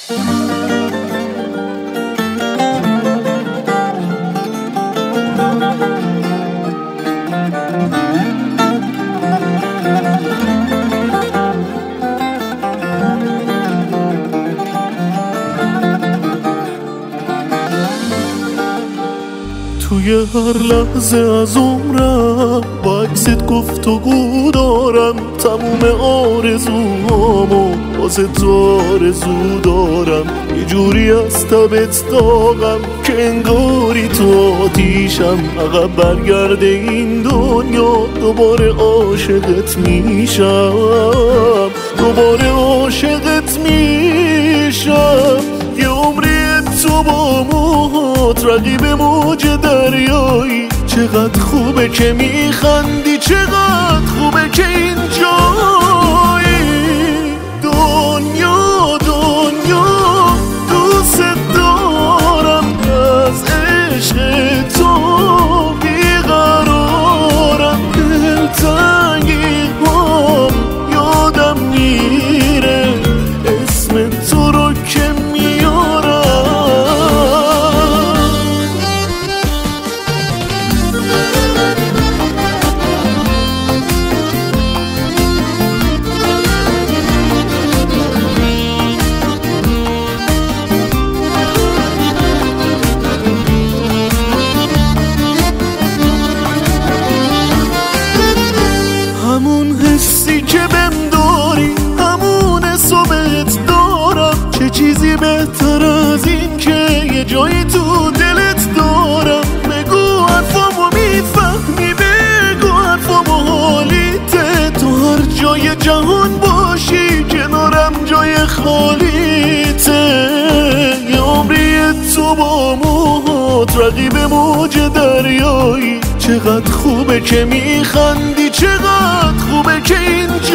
توی هر لحظه از عمرم با عکست گفتگو دارم، تموم آرزوهامو واسه تو آرزو دارم. یه جوری از تبت داغم که انگاری تو آتیشم، عقب برگرده این دنیا دوباره عاشقت میشم، دوباره عاشقت میشم. یه عمری تو با موهات رقیب موج دریایی، چقدر خوبه که میخندی، چقدر خوبه که اینجایی. دنیا دنیا دوست دارم، از عشق تو بیقرارم. دلتنگی هم یادم میره، اسم تو رو که که بهم داری همون حسابت دارم. چه چیزی بهتر از این که یه جایی تو دلت دارم. بگو حرفامو میفهمی، بگو حرفامو حالیته. تو هر جای جهان باشی کنارم جای خالیته. یه عمری تو با موهات رقیب موج دریایی، چقدر خوبه که میخندی، چقدر خوبه که این